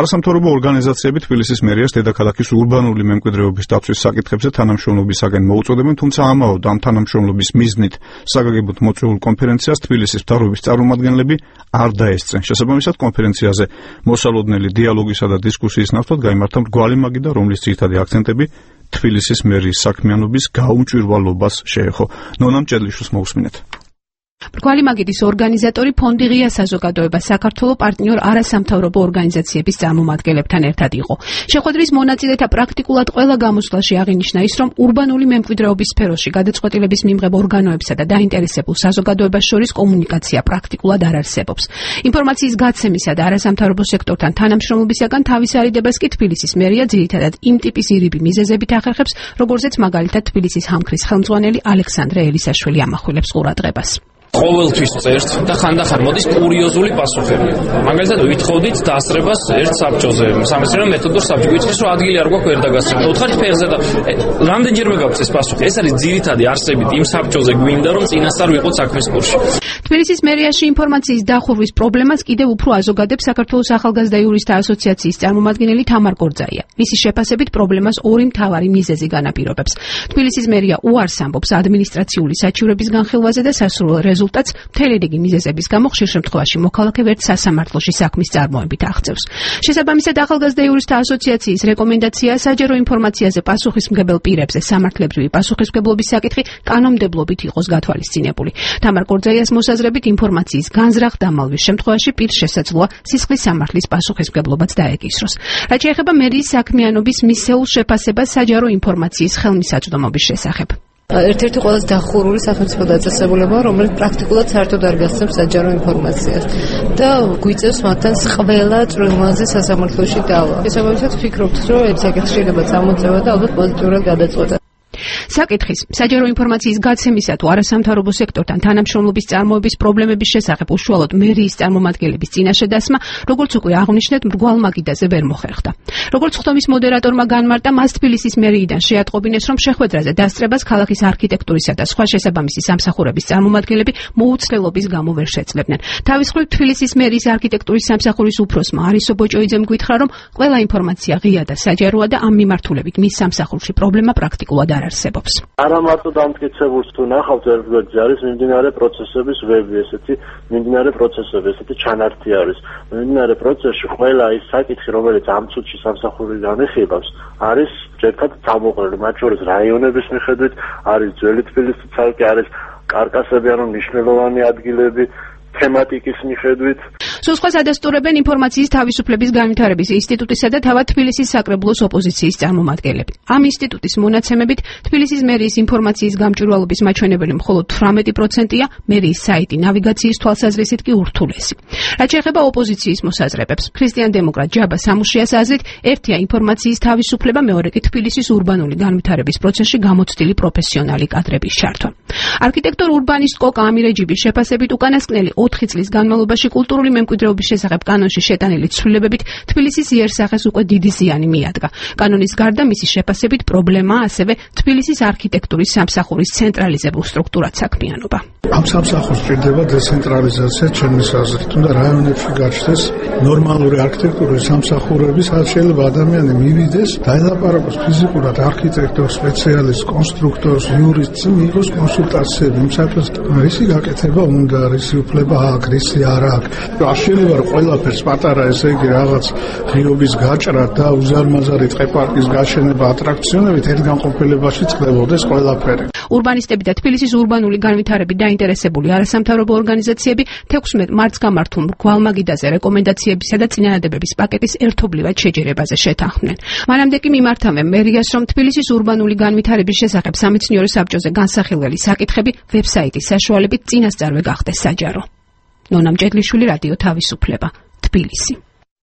არასამთავრობო ორგანიზაციები თბილისის მერიას დედაქალაქის ურბანული მემკვიდრეობის დაცვის საკითხებზე თანამშრომლობისაგან მოუწოდებენ, თუმცა ამაოდ ამ თანამშრომლობის მიზნით საგაგებოდ მოწვეულ კონფერენციას თბილისის მთავრობის წარმომადგენლები არ დაესწრენ. შესაბამისად, კონფერენციაზე მოსალოდნელი დიალოგისა და დისკუსიის ნაცვლად გაიმართა მრგვალი მაგიდა, რომლის ძირითადი აქცენტები თბილისის მერიის საქმიანობის გაუმჭვირვალობას შეეხო. ნონამ ჭედლიშვილს მოусმინეთ. მრგვალი მაგიდის ორგანიზატორი ფონდი ღია საზოგადოება საქართველოს პარტნიორ არასამთავრობო ორგანიზაციების წარმომადგენლებთან ერთად იყო. შეხვედრის მონაწილეთა პრაქტიკულად ყველა გამოსვლაში აღინიშნა ის, რომ ურბანული მემკვიდრეობის სფეროში გადაწყვეტილების მიმღებ ორგანოებსა და დაინტერესებულ საზოგადოებას შორის კომუნიკაცია პრაქტიკულად არ არსებობს. ინფორმაციის გაცემისა და არასამთავრობო სექტორთან თანამშრომლობისაგან თავის არიდებას კი თბილისის მერია ძირითადად იმ ტიპის ირიბი მიზეზებით ახერხებს, როგორზეც მაგალითად თბილისის համქრის ხელმძღვანელი ალექსანდრე ელისაშვილი ამახვილებს ყურადღებას. ყოველთვის წერთ და ხანდახან მოდის კურიოზული პასუხები. მაგალითად ვითხოვდით დასწრებას ერთ საბჭოზე, სამეცნიერო მეთოდურ საბჭო. გიჩვენეს, რომ ადგილი არ გვაქვს ვერ დაგასწრებთ. უთხარით ფეხზე და რამდენჯერმე გაქვს ეს პასუხი. ეს არის ძირითადი არსებით იმ საბჭოზე გვინდა, რომ წინასწარ ვიყოთ საქმის კურსში. თბილისის მერიაში ინფორმაციის დახურვის პრობლემას კიდევ უფრო აზოგადებს საქართველოს ახალგაზრდა იურისტთა ასოციაციის წარმომადგენელი თამარ კორძაია. მისი შეფასებით პრობლემას ორი მთავარი მიზეზი განაპირობებს. თბილისის მერია უარს ამბობს ადმინისტრაციული საჩივრების განხილვაზე და სასურველ რეზულტატს მთელი რიგი მიზეზების გამო ხშირ შემთხვევაში მოქალაქე ვერც სასამართლოში საქმის წარმოებით აღწევს. შესაბამისად, ახალგაზრდა იურისტთა ასოციაციის რეკომენდაციაა საჯარო ინფორმაციაზე პასუხისმგებელ პირებზე სამართლებრივი პასუხისმგებლობის საკითხი კანონმდებლობით იყოს გათვალისწინებული. თამარ კორძაიას მოსაზრებით ინფორმაციის განზრახ დამალვის შემთხვევაში პირს შესაძლოა სისხლის სამართლის პასუხისმგებლობაც დაეკისროს. რაც შეეხება მერიის საქმიანობის მისეულ შეფასებას საჯარო ინფორმაციის ხელმისაწვდომობის შესახებ. ერთ-ერთი ყველაზე დახურული სახელმწიფო დაწესებულება, რომელიც პრაქტიკულად საერთოდ არ გასცემს საჯარო ინფორმაციას და გვიწევს მათთან ყველა წვრილმაზი სასამართლოში დავა. შესაბამისად, ვფიქრობთ, რომ ეს საკითხი შეიძლება წამოწევა და ალბათ პოზიტიურად გადაწყვეტა. საკითხის საჯარო ინფორმაციის გაცემისა თუ არასამთავრობო სექტორთან თანამშრომლობის წარმოების პრობლემების შესახებ უშუალოდ მერიის წარმომადგენლების წინაშე დასმა, როგორც უკვე აღნიშნეთ, მრგვალ მაგიდაზე ვერ მოხერხდა. როგორც ხტომის მოდერატორმა განმარტა, მას თბილისის მერიიდან შეატყობინეს, რომ შეხვედრაზე დასწრებას ქალაქის არქიტექტურისა და სხვა შესაბამისი სამსახურების წარმომადგენლები მოუცლელობის გამო ვერ შეძლებდნენ. თავის მხრივ თბილისის მერიის არქიტექტურის სამსახურის უფროსმა არისო ბოჭოიძემ გითხრა, რომ ყველა ინფორმაცია ღია და საჯაროა და ამ მიმართულებით მის სამსახურში პრობლემა პრაქტიკულად არ არსებობს. არა მარტო დამტკიცებულს თუ ნახავთ ერთგვერდზე არის მიმდინარე პროცესების ვები, ესეთი მიმდინარე პროცესები, ესეთი ჩანართი არის. მიმდინარე პროცესში ყველა ის საკითხი, რომელიც ამ წუთში სამსახურიდან ეხებავს, არის ჯერხად წამოყრილი, მათ შორის რაიონების მიხედვით, არის ძველი თბილისი ცალკე, არის კარკასები, ანუ მნიშვნელოვანი ადგილები თემატიკის მიხედვით. სულ სხვას ადასტურებენ ინფორმაციის თავისუფლების განვითარების ინსტიტუტისა და თავად თბილისის საკრებულოს ოპოზიციის წარმომადგენლები. ამ ინსტიტუტის მონაცემებით თბილისის მერიის ინფორმაციის გამჭვირვალობის მაჩვენებელი მხოლოდ 18%-ია, მერიის საიტი ნავიგაციის თვალსაზრისით კი ურთულესი. რაც შეეხება ოპოზიციის მოსაზრებებს, ქრისტიან-დემოკრატ ჯაბა სამუშიას აზრით, ერთია ინფორმაციის თავისუფლება, მეორე კი თბილისის ურბანული განვითარების პროცესში გამოცდილი პროფესიონალი კადრების ჩართვა. არქიტექტორ ურბანისტ კოკა ამირეჯიბის შეფასებით უკანასკნელი 4 წლის განმავლობაში კულტურული მემკვიდრეობის შესახებ კანონში შეტანილი ცვლილებებით თბილისის იერსახეს უკვე დიდი ზიანი მიადგა. კანონის გარდა მისი შეფასებით პრობლემაა ასევე თბილისის არქიტექტურის სამსახურის ცენტრალიზებულ სტრუქტურად საქმიანობა. ამ სამსახურს სჭირდება დეცენტრალიზაცია ჩემის აზრით. უნდა რაიონებში გაჩნდეს ნორმალური არქიტექტურის სამსახურები, სადაც შეიძლება ადამიანი მივიდეს, დაელაპარაკოს ფიზიკურად არქიტექტორს, სპეციალისტს, კონსტრუქტორს, იურისტს, მიიღოს კონსულტაციები. იმისათვის რისი გაკეთება უნდა, რისი უფლება აქვს, რისი არ აქვს. არ შეიძლება რომ ყველაფერს პატარა, ესე იგი რაღაც ღიობის გაჭრა და უზარმაზარი ტყეპარკის გაშენება ატრაქციონებით ერთ განყოფილებაში წყდებოდეს ყველაფერი. ურბანისტები და თბილისის ურბანული განვითარებით დაინტერესებული არასამთავრობო ორგანიზაციები 16 მარტს გამართულ მრგვალ მაგიდაზე რეკომენდაციებისა და წინადადებების პაკეტის ერთობლივად შეჯერებაზე შეთანხმდნენ. მანამდე კი მიმართავენ მერიას, რომ თბილისის ურბანული განვითარების შესახებ სამეცნიერო საბჭოზე განსახილველი საკითხები ვებსაიტის საშუალებით წინასწარვე გახდეს საჯარო. ნონამ ჭედლიშვილი, რადიო თავისუფლება, თბილისი.